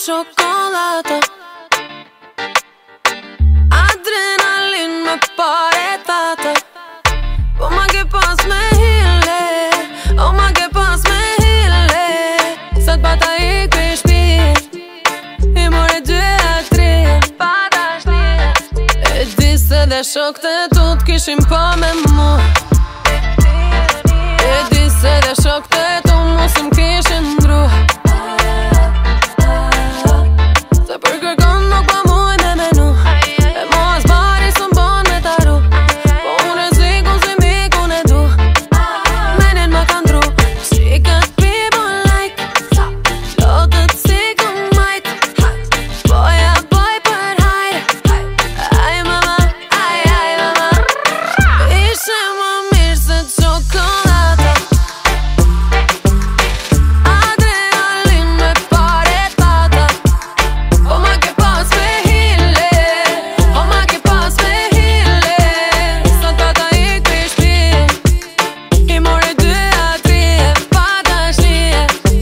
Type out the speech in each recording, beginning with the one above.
shokolata. Adrenalin me pare tata. Po ma ke pas me hile, o ma ke pas me hile. Sot pata I kry shpi, I more 2-3 pata shli. E di se dhe shokët e tu t'kishin po me mu. E di se dhe shokët e tu mos m'kishin ndru. Se për kërkon nuk pa muj me menu. E mos bari së m'bon me taru. Po unë e zikun si mikun e du. Menin më ka ndru. She got people like lotët si këm majt. Boja boj për hajr. Aj mama, aj mama. Ishe më mirë se çokolata. Adrenalin me pare tata. Po ma ke pas me hile, po ma ke pas me hile. Sot pata I kry shpi, I more 2-3 e pata shlie.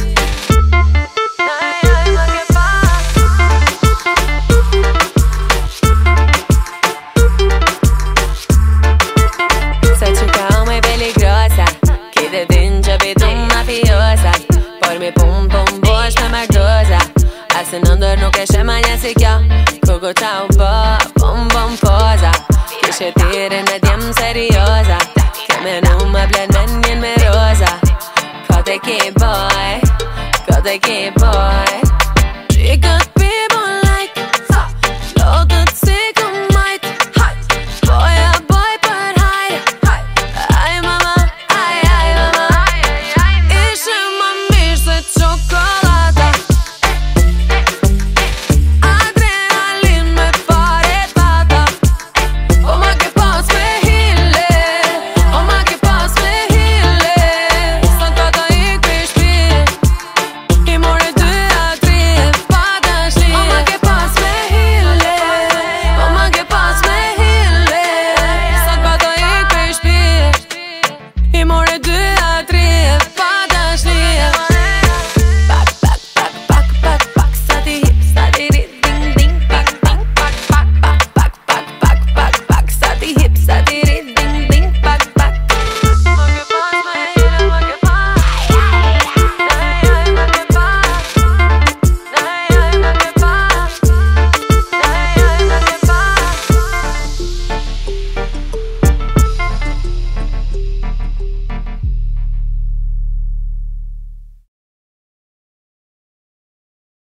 Aj ma ke pas. Se qika o me peligrosa, kite din që pitum mafiosa. Por mi pum bosh me mardoza. Asë në ndër nuk e shema një si kjo. Kuku qa u bom poza. Kishe tirin e djem serioza. Keme nu më blen men njën me roza. Kote ki boy, kote ki boy.